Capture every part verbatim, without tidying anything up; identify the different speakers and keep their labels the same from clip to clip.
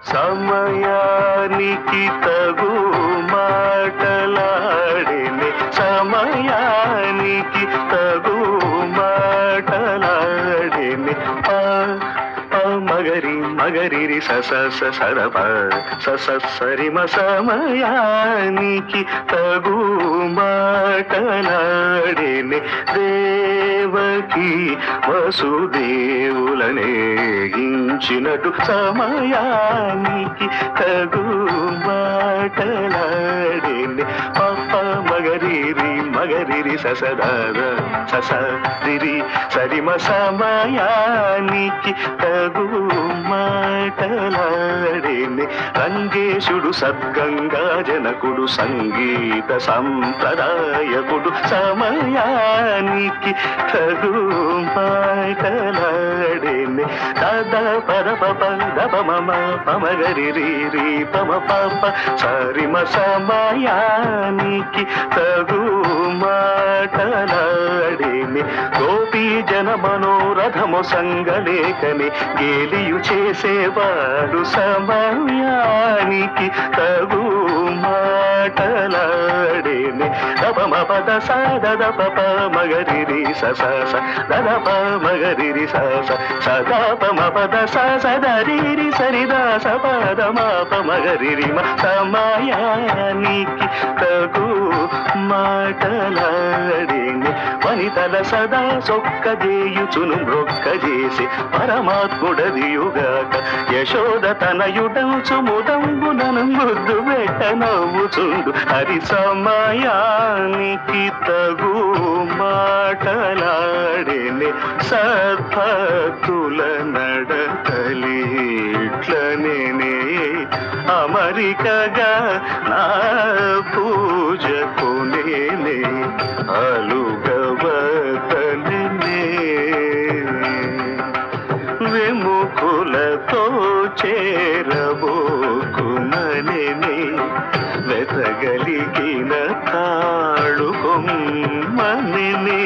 Speaker 1: సమయానికి తగు మాటలాడిని సమయానికి తగు మాటలాడిని ఆ మగరి మగరిరి సస సరప సస సరిమ సమయానికి తగు మాటలాడిని దేవకి వసుదేవులనే గించినట్టు సమయానికి తగు మాటలాడిని పప్ప మగరిరి మగరిరి ససదాద సస రిరి సరిమ సమయానికి తగు మాటలాడిని రంగేశుడు సద్గంగా జనకుడు సంగీత సంప్రదాయకుడు సమయానికి తగు మాటలాడిని దద పద పప దప మమ పమగరి రి రి పమ పప సరిమ సమయానికి తగు మాటలాడిని గోపీ జన మనోరథము సంగలేకని గేలియు చేసేవాడు సమయానికి తగు మాటలాడిని దపమ పద సద పప మగరిరి సస దద ప మగరిరి సస సదా పమ పద సదరిరి సరిదా సపద మాప మగరిరి మ సమయానికి తగు మాటలాడిని వనితల సదా సొక్క చేయుచును మ్రొక్క చేసి పరమాత్ముడదియుగాక యశోద తనయుడంచు ముదంబునను ముద్దు పెట్ట నవ్వుచుండు హరి సమయానికి తగు మాటలాడిని సద్భక్తుల నడకలిట్లనే అమరికగా నా పూజ కొనేనే అలుగవతనే విముఖులతో చేరబోకుమనే వెతగలిగిన తాళుకొమ్మని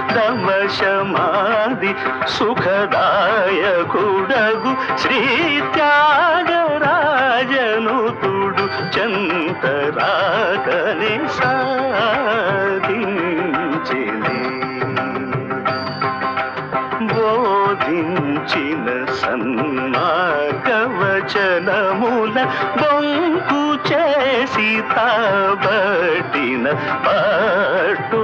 Speaker 1: దమశమాది సుఖదాయకుడగు శ్రీ త్యాగరాజనుతుడు చంతరాకని సాధించిని బోధించిన సన్మార్గవచనముల బొంకు చేసి తాబట్టిన పట్టు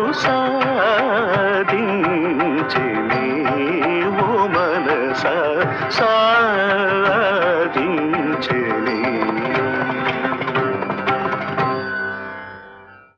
Speaker 1: సాధించిని ఓ మనస సాధించిని